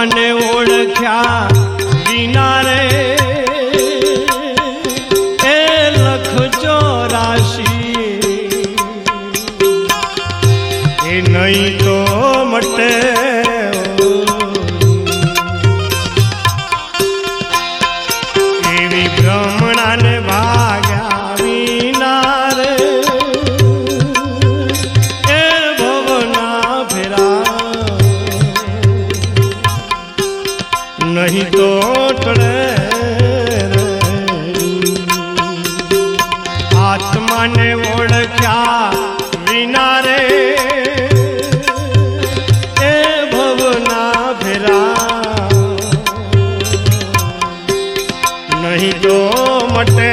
આત્માને ઓળખ્યા વિના રે એ લખ 84 એ નહીં તો મટે એવી બ્રહ્મણાને ભાગ્યા વિના રે એ ભવના ફેરા નહીં તો ટળે આત્માને ઓળખ્યા વિના રે એ ભવના ફેરા નહીં તો મટે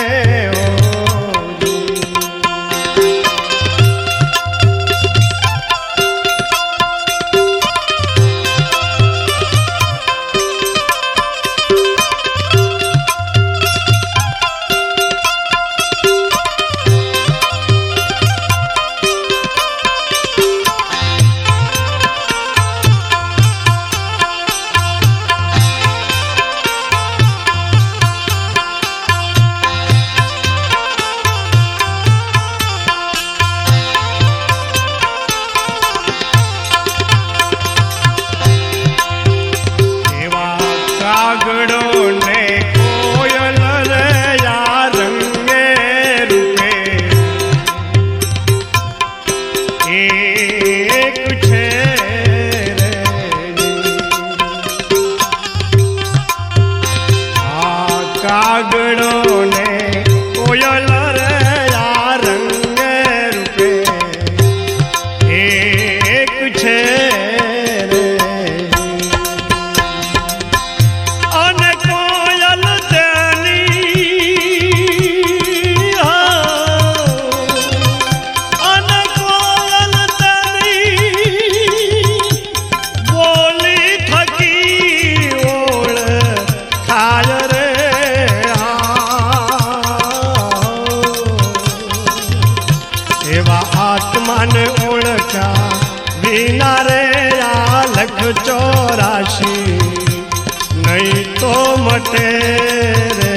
આત્માને ઓળખ્યા વિના રે આ લખ 84 નહીં તો મટે રે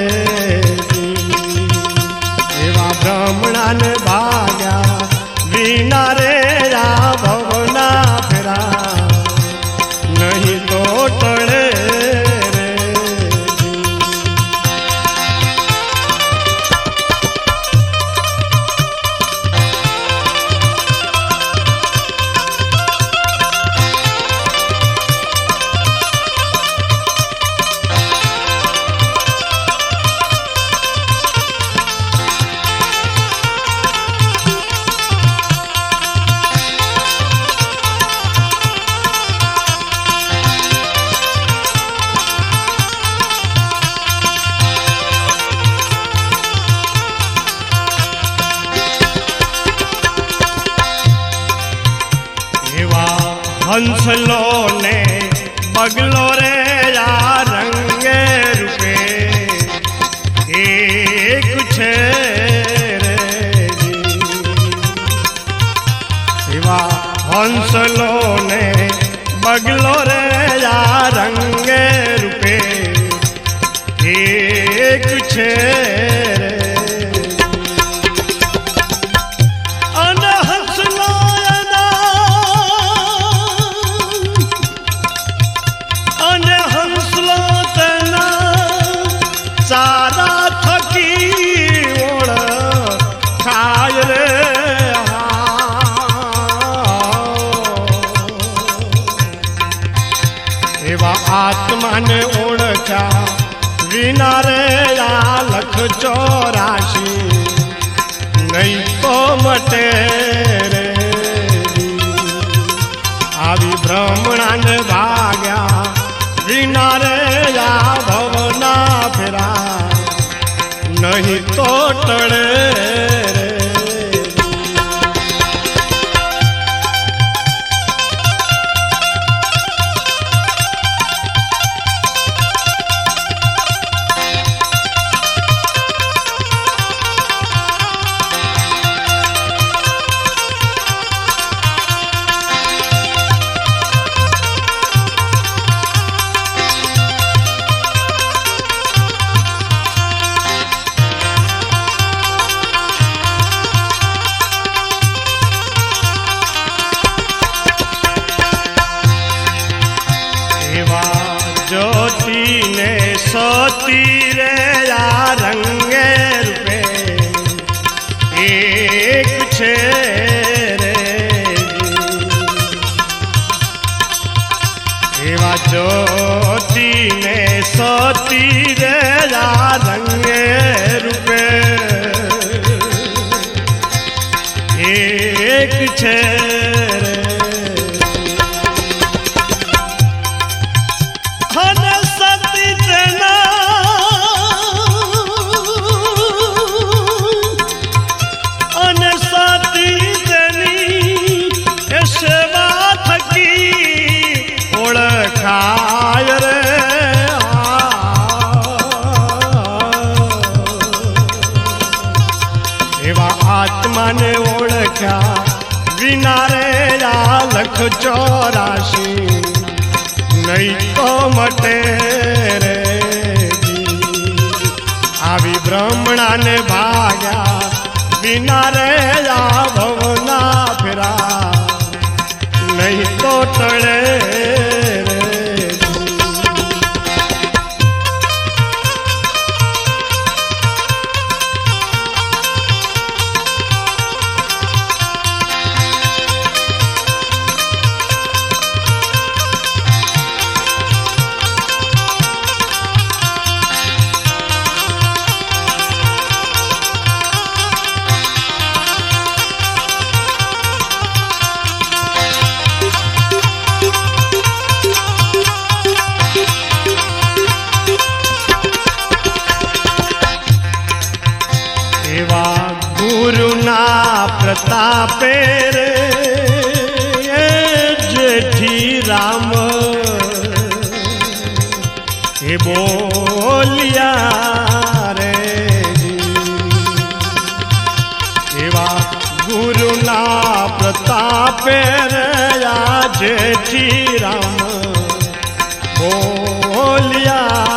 એવા બ્રહ્મણાને ભાગ્યા વિના રે આ ભવના ફેરા નહીં તો ટળે હંસલો ને બગલો રે આ રંગે રૂપે એક છે રે એવા હંસલો ને બગલો રે આ રંગે રૂપે એક છે આત્માને ઓળખ્યા વિના રે આ લખ 84 નહીં તો મટે રે આવી બ્રહ્મણાને ભાગ્યા વિના રે આ ભવના ફેરા નહીં તો ટળે રે ज्योति ने सोती रे या रंगे रूपे एक छे रे एवा ज्योति ने सोती रे या रंगे रूपे एक छे आत्मा ने ओळख्या विना रे या 184 नहीं तो मटे रे आवी ब्राह्मणा ने भाग्या विना रे या भवना फिरा नहीं तो टळे गुरुना प्रतापे रे जेठी राम हे बोलिया रे एवा गुरुना प्रतापे रे या जेठी राम बोलिया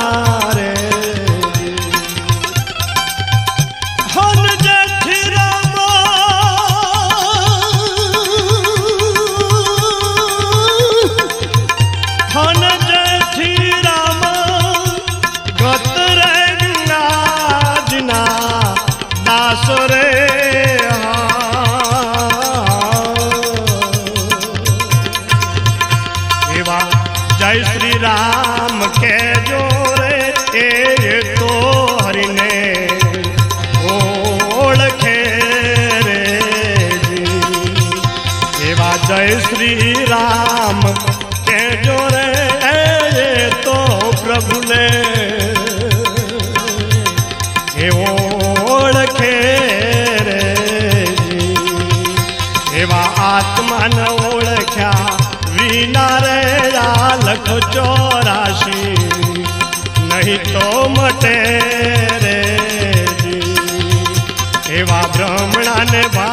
जय श्री राम के जोरे ए तो हरि ने ओळखे रे एवा जय श्री राम के जोरे ए तो प्रभु ने ओळखे रे एवा आत्मा न ओळख्या विना रे 184 नहीं तो मटे रे एवा ब्राह्मणा ने